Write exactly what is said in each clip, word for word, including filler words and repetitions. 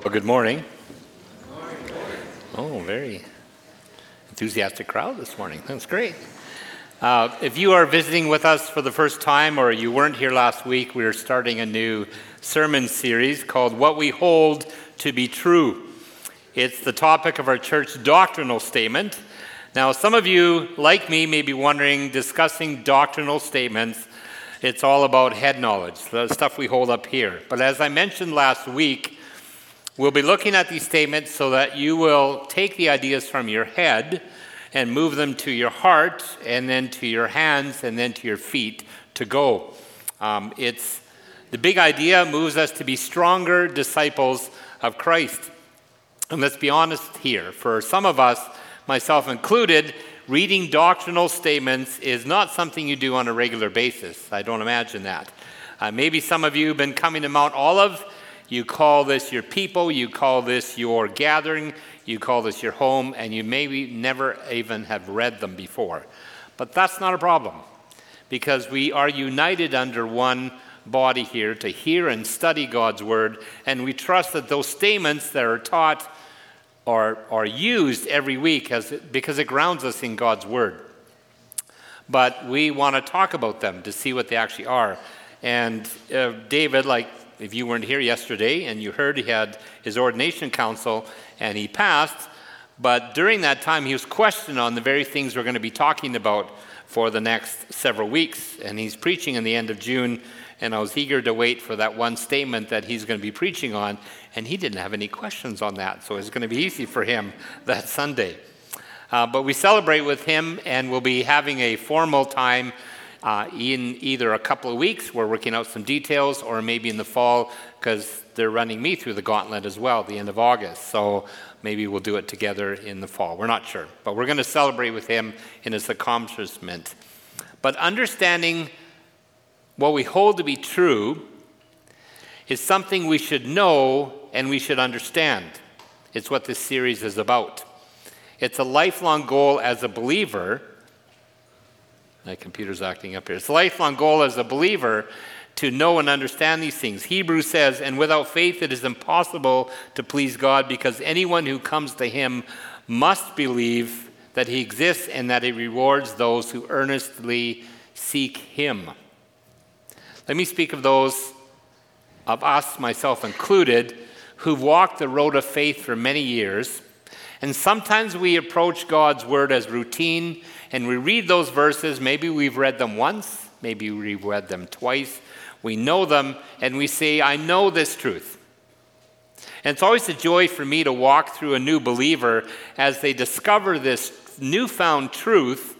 Well, good morning. Oh, very enthusiastic crowd this morning. That's great. Uh, if you are visiting with us for the first time or you weren't here last week, we are starting a new sermon series called What We Hold to Be True. It's the topic of our church doctrinal statement. Now, some of you, like me, may be wondering, discussing doctrinal statements, it's all about head knowledge, the stuff we hold up here. But as I mentioned last week, we'll be looking at these statements so that you will take the ideas from your head and move them to your heart, and then to your hands, and then to your feet to go. Um, it's the big idea moves us to be stronger disciples of Christ. And let's be honest here. For some of us, myself included, reading doctrinal statements is not something you do on a regular basis. I don't imagine that. Uh, maybe some of you have been coming to Mount Olive. You call this your people, you call this your gathering, you call this your home, and you maybe never even have read them before. But that's not a problem, because we are united under one body here to hear and study God's word, and we trust that those statements that are taught are, are used every week as it, because it grounds us in God's word. But we want to talk about them to see what they actually are. And uh, David, like, if you weren't here yesterday and you heard, he had his ordination council and he passed, but during that time he was questioned on the very things we're going to be talking about for the next several weeks. And he's preaching in the end of June, and I was eager to wait for that one statement that he's going to be preaching on, and he didn't have any questions on that, so it's going to be easy for him that Sunday. Uh, but we celebrate with him, and we'll be having a formal time Uh, in either a couple of weeks, we're working out some details, or maybe in the fall, because they're running me through the gauntlet as well, the end of August. So maybe we'll do it together in the fall. We're not sure. But we're going to celebrate with him in his accomplishment. But understanding what we hold to be true is something we should know and we should understand. It's what this series is about. It's a lifelong goal as a believer. My computer's acting up here. It's a lifelong goal as a believer to know and understand these things. Hebrews says, and without faith it is impossible to please God, because anyone who comes to him must believe that he exists and that he rewards those who earnestly seek him. Let me speak of those of us, myself included, who've walked the road of faith for many years. And sometimes we approach God's word as routine, and we read those verses. Maybe we've read them once, maybe we've read them twice. We know them, and we say, I know this truth. And it's always a joy for me to walk through a new believer as they discover this newfound truth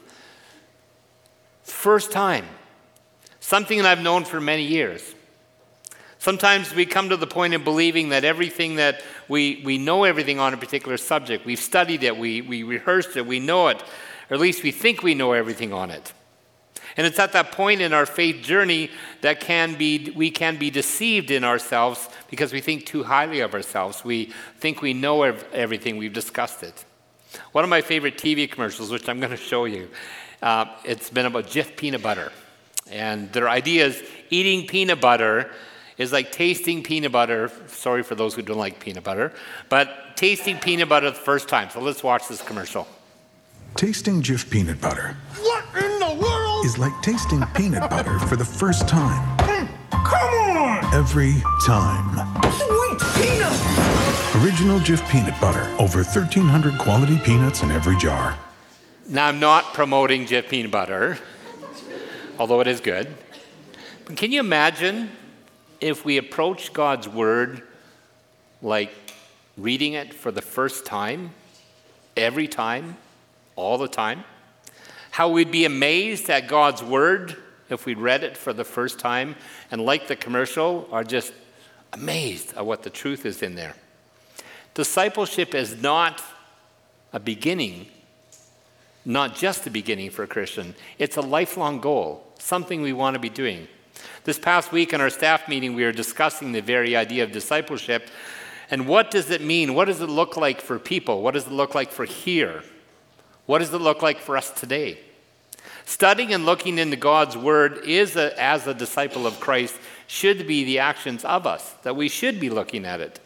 first time, something that I've known for many years. Sometimes we come to the point of believing that everything that we, we know everything on a particular subject. We've studied it, we, we rehearsed it, we know it, or at least we think we know everything on it. And it's at that point in our faith journey that can be we can be deceived in ourselves because we think too highly of ourselves. We think we know everything, we've discussed it. One of my favorite T V commercials, which I'm going to show you, uh, it's been about Jif peanut butter. And their idea is eating peanut butter is like tasting peanut butter. Sorry for those who don't like peanut butter, but tasting peanut butter the first time. So let's watch this commercial. Tasting Jif peanut butter. What in the world? Is like tasting peanut butter for the first time. Mm, come on! Every time. Sweet peanut! Original Jif peanut butter. Over thirteen hundred quality peanuts in every jar. Now, I'm not promoting Jif peanut butter, although it is good. But can you imagine if we approach God's word like reading it for the first time, every time, all the time? How we'd be amazed at God's word if we read it for the first time, and like the commercial, are just amazed at what the truth is in there. Discipleship is not a beginning, not just a beginning for a Christian. It's a lifelong goal, something we want to be doing. This past week in our staff meeting, we were discussing the very idea of discipleship. And what does it mean? What does it look like for people? What does it look like for here? What does it look like for us today? Studying and looking into God's word is, a, as a disciple of Christ, should be the actions of us, that we should be looking at it.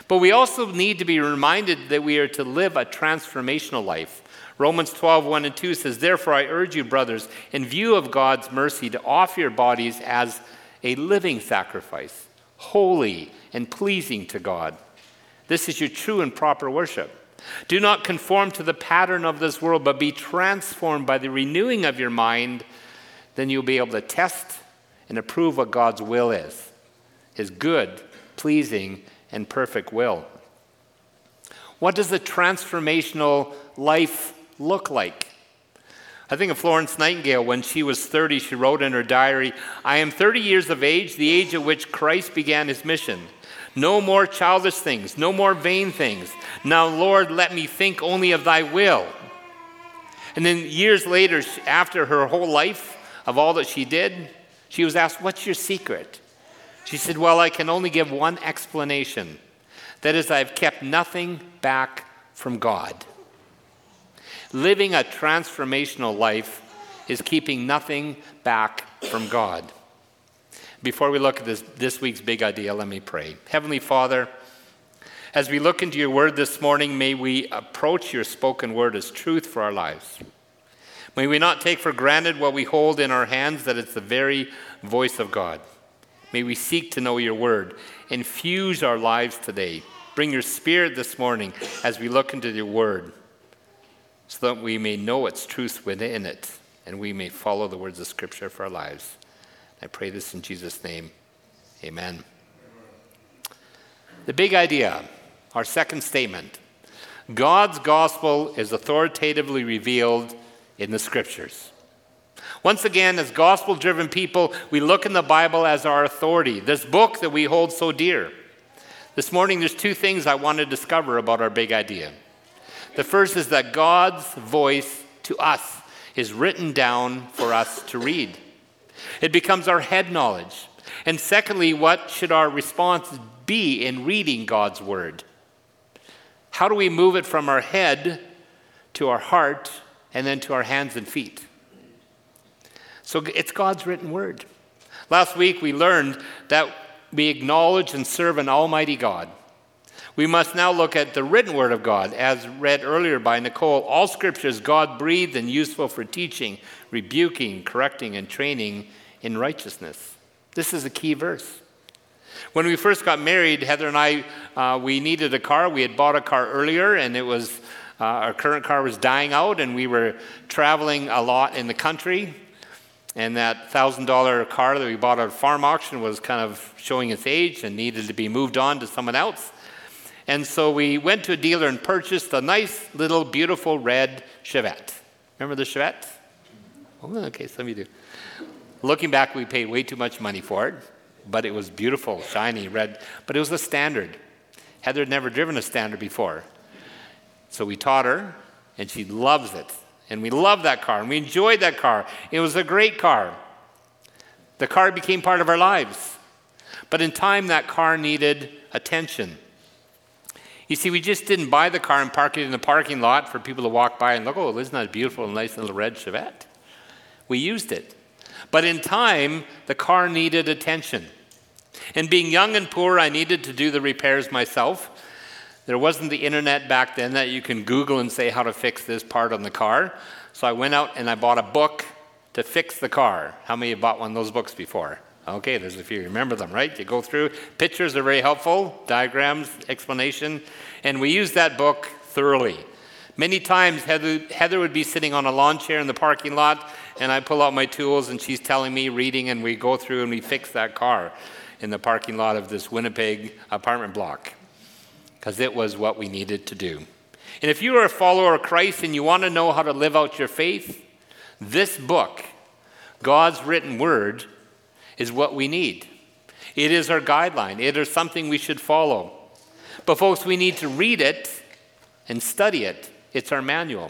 But we also need to be reminded that we are to live a transformational life. Romans twelve, one and two says, "Therefore I urge you, brothers, in view of God's mercy, to offer your bodies as a living sacrifice, holy and pleasing to God. This is your true and proper worship. Do not conform to the pattern of this world, but be transformed by the renewing of your mind. Then you'll be able to test and approve what God's will is, his good, pleasing, and perfect will." What does a transformational life look like? I think of Florence Nightingale. When she was thirty, she wrote in her diary, "I am thirty years of age, the age at which Christ began his mission. No more childish things, no more vain things. Now, Lord, let me think only of thy will." And then years later, after her whole life of all that she did, she was asked, "What's your secret?" She said, "Well, I can only give one explanation. That is, I've kept nothing back from God." Living a transformational life is keeping nothing back from God. Before we look at this, this week's big idea, let me pray. Heavenly Father, as we look into your word this morning, may we approach your spoken word as truth for our lives. May we not take for granted what we hold in our hands, that it's the very voice of God. May we seek to know your word. Infuse our lives today. Bring your spirit this morning as we look into your word, so that we may know its truth within it, and we may follow the words of Scripture for our lives. I pray this in Jesus' name. Amen. The big idea, our second statement: God's gospel is authoritatively revealed in the Scriptures. Once again, as gospel-driven people, we look in the Bible as our authority, this book that we hold so dear. This morning, there's two things I want to discover about our big idea. The first is that God's voice to us is written down for us to read. It becomes our head knowledge. And secondly, what should our response be in reading God's word? How do we move it from our head to our heart and then to our hands and feet? So it's God's written word. Last week we learned that we acknowledge and serve an almighty God. We must now look at the written word of God, as read earlier by Nicole. All scripture is God-breathed and useful for teaching, rebuking, correcting, and training in righteousness. This is a key verse. When we first got married, Heather and I, uh, we needed a car. We had bought a car earlier, and it was uh, our current car was dying out, and we were traveling a lot in the country. And that one thousand dollars car that we bought at a farm auction was kind of showing its age and needed to be moved on to someone else. And so we went to a dealer and purchased a nice little beautiful red Chevette. Remember the Chevette? Oh, okay, some of you do. Looking back, we paid way too much money for it, but it was beautiful, shiny, red. But it was a Standard. Heather had never driven a Standard before. So we taught her, and she loves it. And we loved that car, and we enjoyed that car. It was a great car. The car became part of our lives. But in time, that car needed attention. You see, we just didn't buy the car and park it in the parking lot for people to walk by and look, oh, isn't that a beautiful, nice little red Chevette? We used it. But in time, the car needed attention. And being young and poor, I needed to do the repairs myself. There wasn't the internet back then that you can Google and say how to fix this part on the car. So I went out and I bought a book to fix the car. How many have bought one of those books before? Okay, there's a few. Remember them, right? You go through. Pictures are very helpful, diagrams, explanation. And we used that book thoroughly. Many times Heather, Heather would be sitting on a lawn chair in the parking lot, and I pull out my tools and she's telling me, reading, and we go through and we fix that car in the parking lot of this Winnipeg apartment block, because it was what we needed to do. And if you are a follower of Christ and you want to know how to live out your faith, this book, God's written word, is what we need. It is our guideline. It is something we should follow. But folks, we need to read it and study it. It's our manual.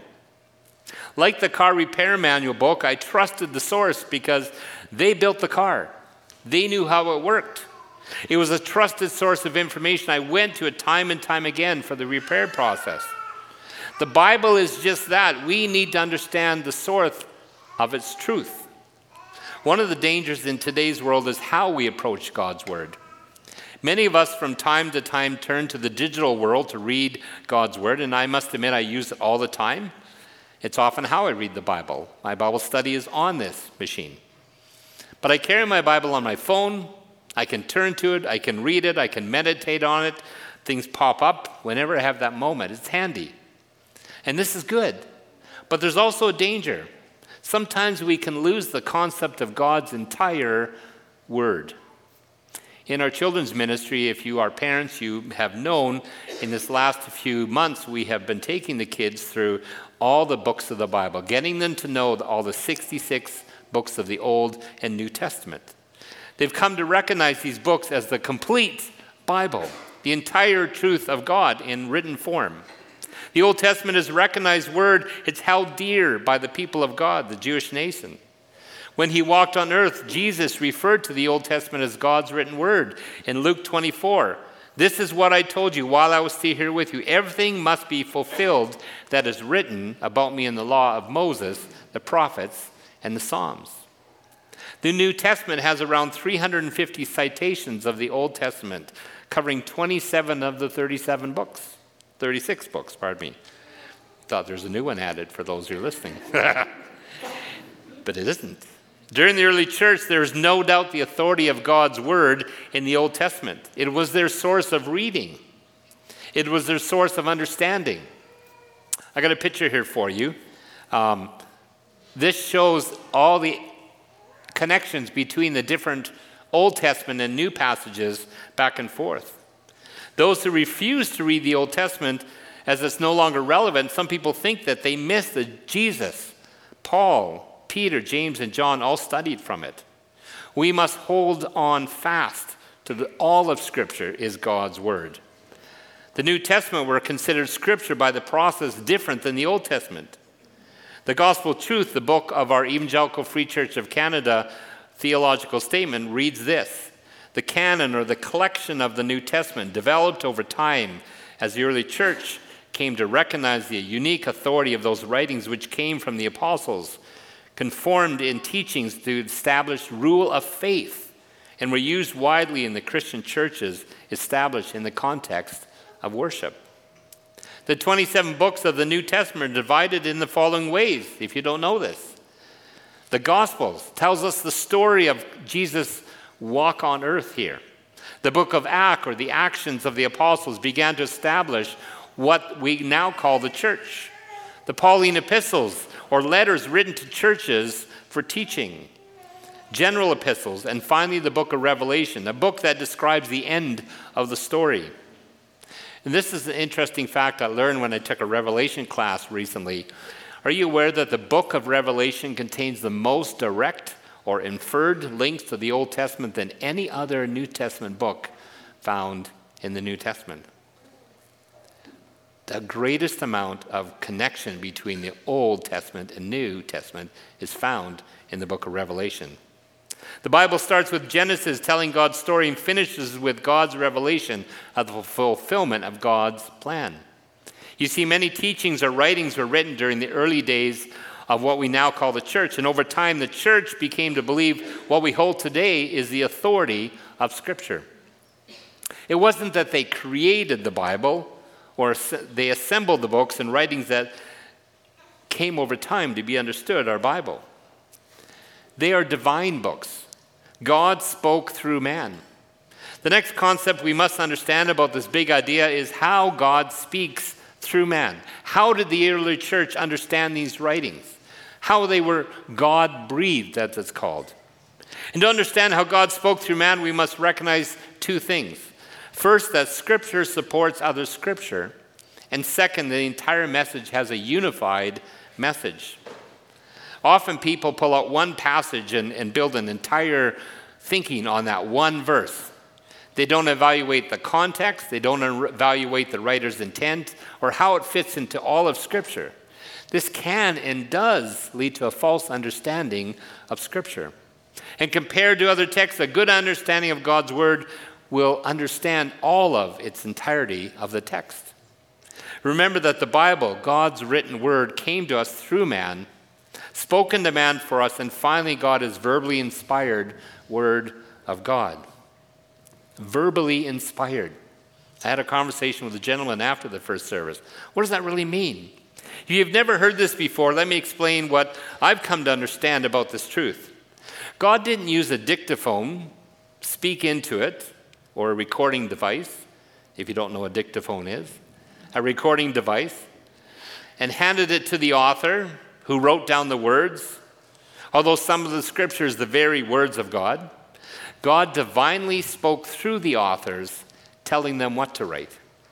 Like the car repair manual book, I trusted the source because they built the car. They knew how it worked. It was a trusted source of information. I went to it time and time again for the repair process. The Bible is just that. We need to understand the source of its truth. One of the dangers in today's world is how we approach God's word. Many of us from time to time turn to the digital world to read God's Word, and I must admit I use it all the time. It's often how I read the Bible. My Bible study is on this machine. But I carry my Bible on my phone. I can turn to it, I can read it, I can meditate on it. Things pop up whenever I have that moment. It's handy. And this is good. But there's also a danger. Sometimes we can lose the concept of God's entire Word. In our children's ministry, if you are parents, you have known in this last few months we have been taking the kids through all the books of the Bible, getting them to know all the sixty-six books of the Old and New Testament. They've come to recognize these books as the complete Bible, the entire truth of God in written form. The Old Testament is a recognized word. It's held dear by the people of God, the Jewish nation. When he walked on earth, Jesus referred to the Old Testament as God's written word. In Luke twenty-four, this is what I told you while I was still here with you. Everything must be fulfilled that is written about me in the law of Moses, the prophets, and the Psalms. The New Testament has around three hundred fifty citations of the Old Testament, covering twenty-seven of the thirty-seven books. thirty-six books, pardon me. Thought there's a new one added for those who are listening. But it isn't. During the early church, there is no doubt the authority of God's word in the Old Testament. It was their source of reading. It was their source of understanding. I got a picture here for you. Um, this shows all the connections between the different Old Testament and New passages back and forth. Those who refuse to read the Old Testament as it's no longer relevant, some people think that they miss the Jesus, Paul, Peter, James, and John all studied from it. We must hold on fast to the, all of Scripture is God's word. The New Testament were considered Scripture by the process different than the Old Testament. The Gospel Truth, the book of our Evangelical Free Church of Canada theological statement, reads this: the canon, or the collection of the New Testament, developed over time as the early church came to recognize the unique authority of those writings which came from the apostles, conformed in teachings to establish rule of faith, and were used widely in the Christian churches established in the context of worship. The twenty-seven books of the New Testament are divided in the following ways, if you don't know this. The Gospels tells us the story of Jesus' walk on earth here. The book of Acts, or the actions of the apostles, began to establish what we now call the church. The Pauline epistles, or letters written to churches for teaching. General epistles, and finally the book of Revelation, a book that describes the end of the story. And this is an interesting fact I learned when I took a Revelation class recently. Are you aware that the book of Revelation contains the most direct or inferred links to the Old Testament than any other New Testament book found in the New Testament? The greatest amount of connection between the Old Testament and New Testament is found in the book of Revelation. The Bible starts with Genesis telling God's story and finishes with God's revelation of the fulfillment of God's plan. You see, many teachings or writings were written during the early days of what we now call the church, and over time the church became to believe what we hold today is the authority of Scripture. It wasn't that they created the Bible, or they assembled the books and writings that came over time to be understood, our Bible. They are divine books. God spoke through man. The next concept we must understand about this big idea is how God speaks through man. How did the early church understand these writings? How they were God-breathed, as it's called. And to understand how God spoke through man, we must recognize two things. First, that Scripture supports other Scripture. And second, the entire message has a unified message. Often people pull out one passage and, and build an entire thinking on that one verse. They don't evaluate the context, they don't evaluate the writer's intent, or how it fits into all of Scripture. This can and does lead to a false understanding of Scripture. And compared to other texts, a good understanding of God's Word will understand all of its entirety of the text. Remember that the Bible, God's written Word, came to us through man, spoken to man for us, and finally God is verbally inspired Word of God. verbally inspired. I had a conversation with a gentleman after the first service. What does that really mean? If you've never heard this before, let me explain what I've come to understand about this truth. God didn't use a dictaphone, speak into it, or a recording device, if you don't know what a dictaphone is, a recording device, and handed it to the author who wrote down the words. Although some of the scripture is the very words of God, God divinely spoke through the authors, telling them what to write.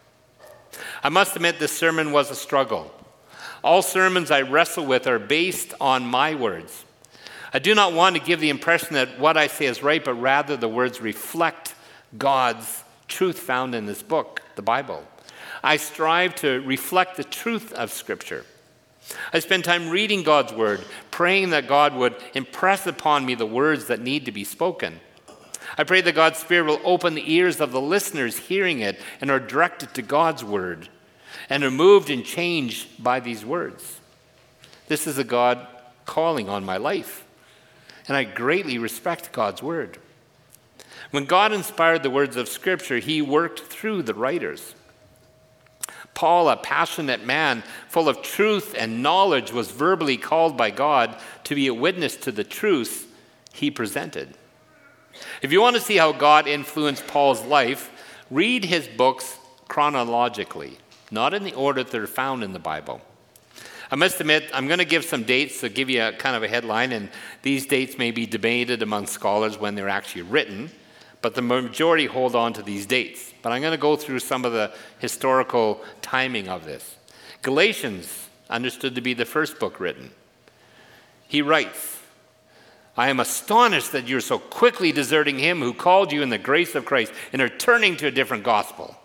I must admit this sermon was a struggle. All sermons I wrestle with are based on my words. I do not want to give the impression that what I say is right, but rather the words reflect God's truth found in this book, the Bible. I strive to reflect the truth of Scripture. I spend time reading God's word, praying that God would impress upon me the words that need to be spoken. I pray that God's Spirit will open the ears of the listeners hearing it and are directed to God's word and are moved and changed by these words. This is a God calling on my life, and I greatly respect God's word. When God inspired the words of Scripture, he worked through the writers. Paul, a passionate man full of truth and knowledge, was verbally called by God to be a witness to the truths he presented. If you want to see how God influenced Paul's life, read his books chronologically, not in the order that they're found in the Bible. I must admit, I'm going to give some dates to give you a kind of a headline, and these dates may be debated among scholars when they're actually written, but the majority hold on to these dates. But I'm going to go through some of the historical timing of this. Galatians, understood to be the first book written. He writes, I am astonished that you're so quickly deserting him who called you in the grace of Christ and are turning to a different gospel.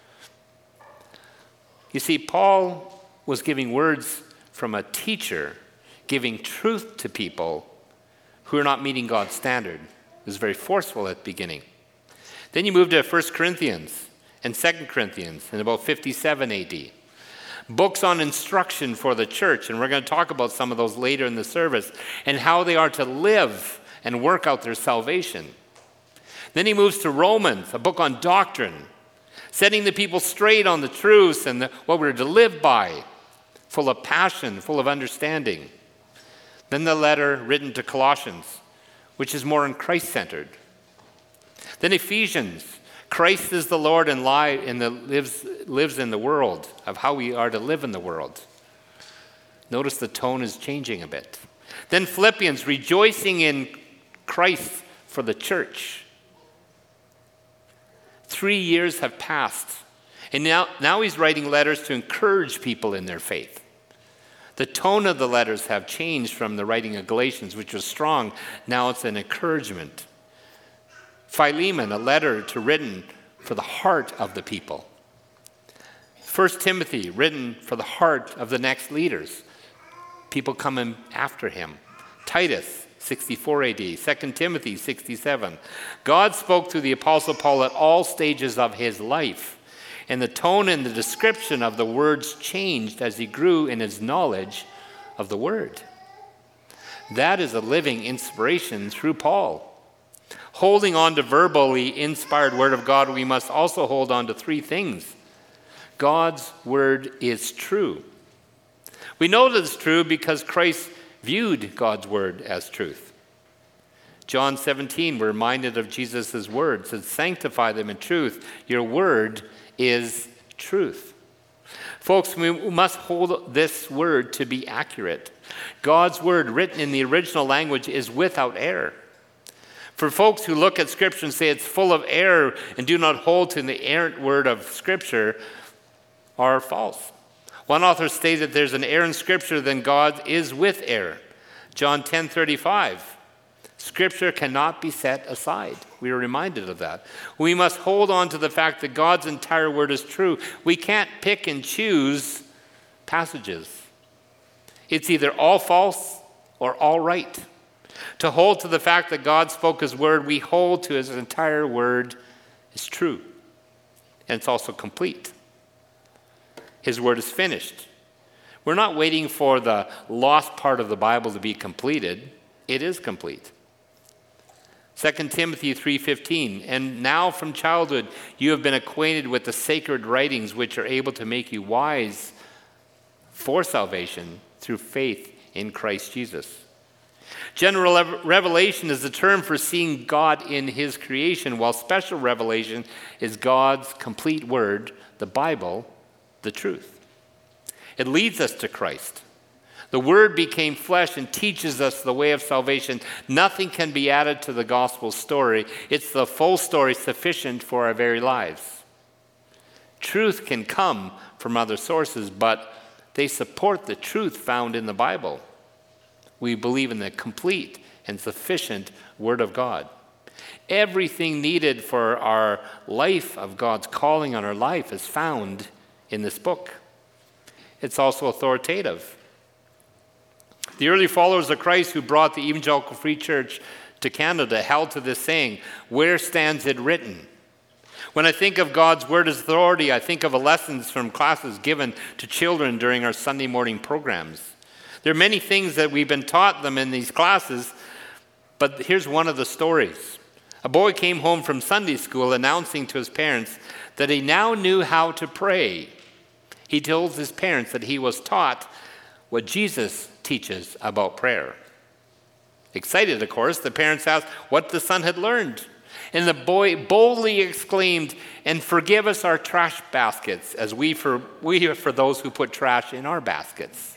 You see, Paul was giving words from a teacher, giving truth to people who are not meeting God's standard. It was very forceful at the beginning. Then you move to First Corinthians and Second Corinthians in about fifty-seven A D. Books on instruction for the church, and we're going to talk about some of those later in the service, and how they are to live and work out their salvation. Then he moves to Romans, a book on doctrine, setting the people straight on the truths and the, what we're to live by, full of passion, full of understanding. Then the letter written to Colossians, which is more in Christ-centered. Then Ephesians, Christ is the Lord and, lie, and the, lives, lives in the world, of how we are to live in the world. Notice the tone is changing a bit. Then Philippians, rejoicing in Christ for the church. Three years have passed, and now, now he's writing letters to encourage people in their faith. The tone of the letters have changed from the writing of Galatians, which was strong. Now it's an encouragement. Philemon, a letter to written for the heart of the people. First Timothy, written for the heart of the next leaders, people coming after him. Titus, sixty-four A D. Second Timothy, sixty-seven. God spoke through the Apostle Paul at all stages of his life, and the tone and the description of the words changed as he grew in his knowledge of the word. That is a living inspiration through Paul. Holding on to verbally inspired word of God, we must also hold on to three things. God's word is true. We know that it's true because Christ viewed God's word as truth. John seventeen, we're reminded of Jesus' words. It says, sanctify them in truth. Your word is truth. Folks, we must hold this word to be accurate. God's word written in the original language is without error. For folks who look at Scripture and say it's full of error and do not hold to the errant word of Scripture are false. One author stated there's an error in Scripture, then God is with error. John ten thirty-five. Scripture cannot be set aside. We are reminded of that. We must hold on to the fact that God's entire word is true. We can't pick and choose passages. It's either all false or all right. To hold to the fact that God spoke his word, we hold to his entire word is true. And it's also complete. His word is finished. We're not waiting for the lost part of the Bible to be completed. It is complete. Second Timothy three fifteen, and now from childhood you have been acquainted with the sacred writings which are able to make you wise for salvation through faith in Christ Jesus. General revelation is the term for seeing God in his creation, while special revelation is God's complete word, the Bible, the truth. It leads us to Christ. The Word became flesh and teaches us the way of salvation. Nothing can be added to the gospel story. It's the full story sufficient for our very lives. Truth can come from other sources, but they support the truth found in the Bible. We believe in the complete and sufficient Word of God. Everything needed for our life of God's calling on our life is found in this book. It's also authoritative. The early followers of Christ who brought the Evangelical Free Church to Canada held to this saying, "Where stands it written?" When I think of God's Word as authority, I think of the lessons from classes given to children during our Sunday morning programs. There are many things that we've been taught them in these classes, but here's one of the stories. A boy came home from Sunday school announcing to his parents that he now knew how to pray. He told his parents that he was taught what Jesus teaches about prayer. Excited, of course, the parents asked what the son had learned. And the boy boldly exclaimed, "And forgive us our trash baskets, as we for we are for those who put trash in our baskets."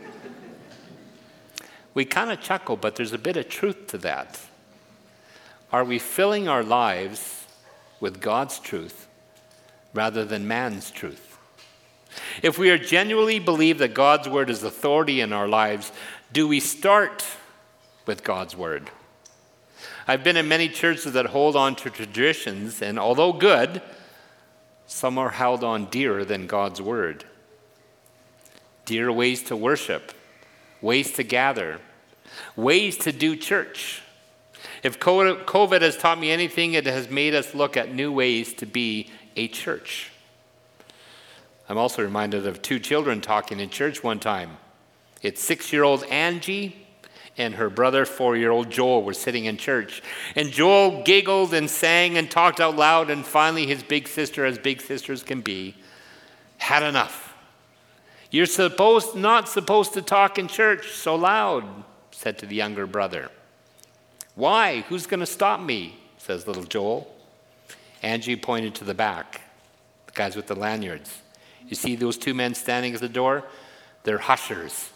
We kind of chuckle, but there's a bit of truth to that. Are we filling our lives with God's truth rather than man's truth? If we are genuinely believe that God's Word is authority in our lives, do we start with God's Word? I've been in many churches that hold on to traditions, and although good, some are held on dearer than God's Word. Dear ways to worship, ways to gather, ways to do church. If COVID has taught me anything, it has made us look at new ways to be a church. I'm also reminded of two children talking in church one time. It's six-year-old Angie and her brother, four-year-old Joel, were sitting in church. And Joel giggled and sang and talked out loud, and finally his big sister, as big sisters can be, had enough. "You're supposed not supposed to talk in church so loud," said to the younger brother. "Why? Who's going to stop me?" says little Joel. Angie pointed to the back, the guys with the lanyards. "You see those two men standing at the door? They're hushers."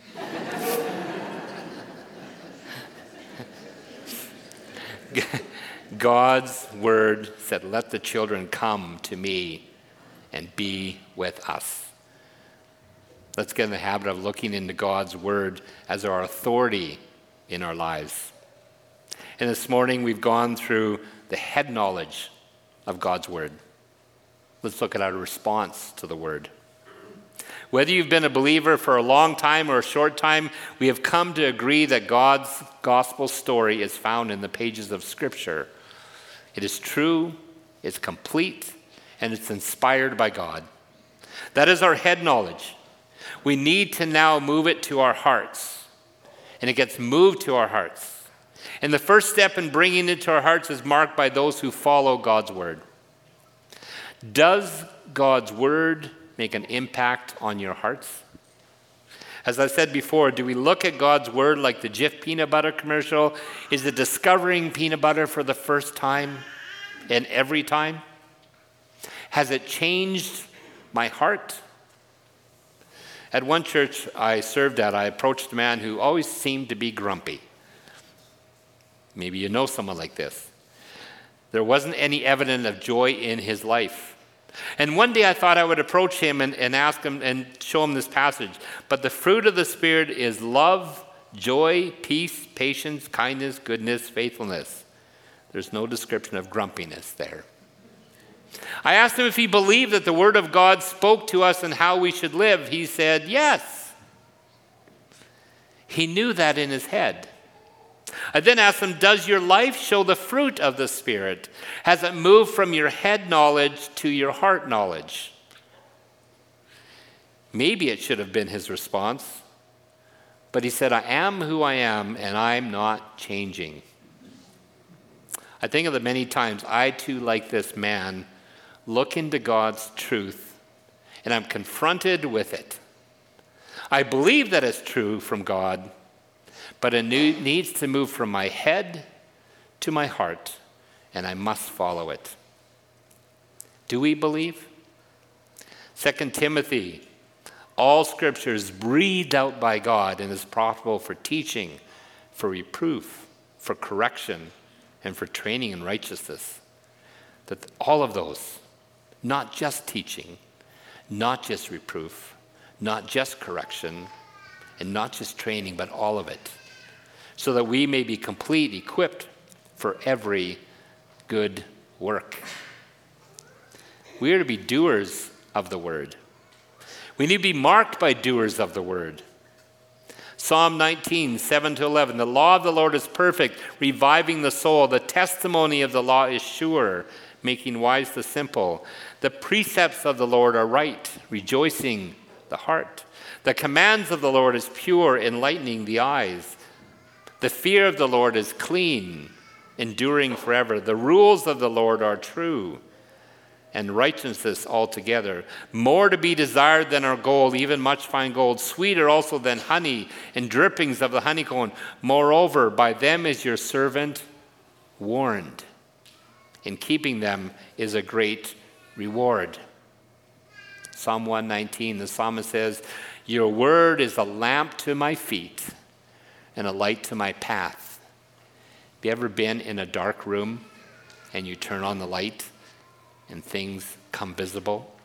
God's Word said, "Let the children come to me and be with us." Let's get in the habit of looking into God's Word as our authority in our lives. And this morning we've gone through the head knowledge of God's Word. Let's look at our response to the Word. Whether you've been a believer for a long time or a short time, we have come to agree that God's gospel story is found in the pages of Scripture. It is true, it's complete, and it's inspired by God. That is our head knowledge. We need to now move it to our hearts, and it gets moved to our hearts. And the first step in bringing it to our hearts is marked by those who follow God's Word. Does God's Word make an impact on your hearts? As I said before, do we look at God's Word like the Jif peanut butter commercial? Is it discovering peanut butter for the first time and every time? Has it changed my heart? At one church I served at, I approached a man who always seemed to be grumpy. Maybe you know someone like this. There wasn't any evidence of joy in his life. And one day I thought I would approach him and, and ask him and show him this passage. But the fruit of the Spirit is love, joy, peace, patience, kindness, goodness, faithfulness. There's no description of grumpiness there. I asked him if he believed that the Word of God spoke to us and how we should live. He said, yes. He knew that in his head. I then asked him, does your life show the fruit of the Spirit? Has it moved from your head knowledge to your heart knowledge? Maybe it should have been his response. But he said, I am who I am, and I'm not changing. I think of the many times I too, like this man, look into God's truth and I'm confronted with it. I believe that it's true from God, but it needs to move from my head to my heart, and I must follow it. Do we believe? Second Timothy, all scripture is breathed out by God and is profitable for teaching, for reproof, for correction, and for training in righteousness. That all of those, not just teaching, not just reproof, not just correction, and not just training, but all of it, so that we may be complete, equipped for every good work. We are to be doers of the word. We need to be marked by doers of the word. Psalm nineteen, seven to eleven, the law of the Lord is perfect, reviving the soul. The testimony of the law is sure, making wise the simple. The precepts of the Lord are right, rejoicing the heart. The commands of the Lord is pure, enlightening the eyes. The fear of the Lord is clean, enduring forever. The rules of the Lord are true, and righteousness altogether. More to be desired than our gold, even much fine gold, sweeter also than honey and drippings of the honeycomb. Moreover, by them is your servant warned. In keeping them is a great reward. Psalm one nineteen, the psalmist says, your word is a lamp to my feet and a light to my path. Have you ever been in a dark room and you turn on the light and things come visible?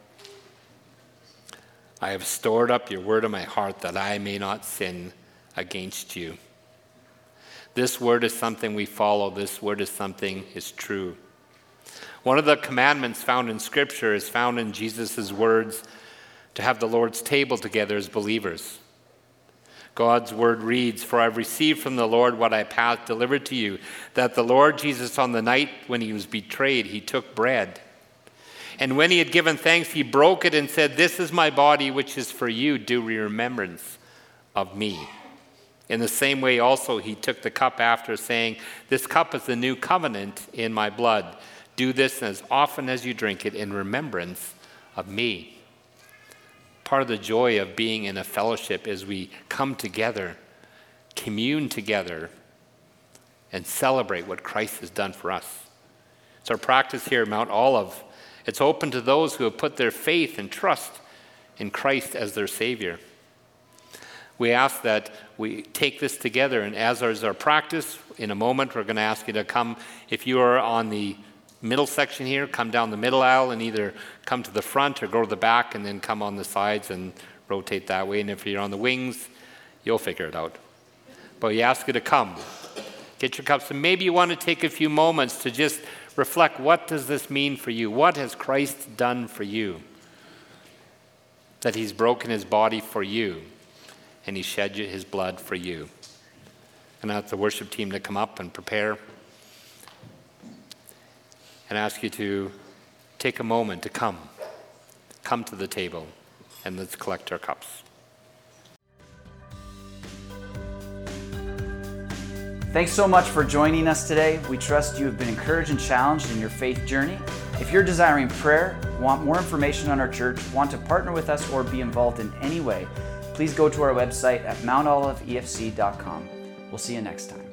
I have stored up your word in my heart that I may not sin against you. This word is something we follow. This word is something is true. One of the commandments found in Scripture is found in Jesus' words to have the Lord's table together as believers. God's word reads, for I have received from the Lord what I passed delivered to you, that the Lord Jesus on the night when he was betrayed, he took bread. And when he had given thanks, he broke it and said, this is my body, which is for you. Do remembrance of me. In the same way also he took the cup after, saying, this cup is the new covenant in my blood. Do this as often as you drink it in remembrance of me. Part of the joy of being in a fellowship is we come together, commune together, and celebrate what Christ has done for us. It's our practice here at Mount Olive. It's open to those who have put their faith and trust in Christ as their Savior. We ask that we take this together, and as is our practice, in a moment we're going to ask you to come. If you are on the middle section here, come down the middle aisle and either come to the front or go to the back and then come on the sides and rotate that way. And if you're on the wings, you'll figure it out. But we ask you to come. Get your cups, and maybe you want to take a few moments to just reflect, what does this mean for you? What has Christ done for you? That he's broken his body for you and he shed his blood for you. And I ask the worship team to come up and prepare. And ask you to take a moment to come. Come to the table and let's collect our cups. Thanks so much for joining us today. We trust you have been encouraged and challenged in your faith journey. If you're desiring prayer, want more information on our church, want to partner with us, or be involved in any way, please go to our website at mount olive e f c dot com. We'll see you next time.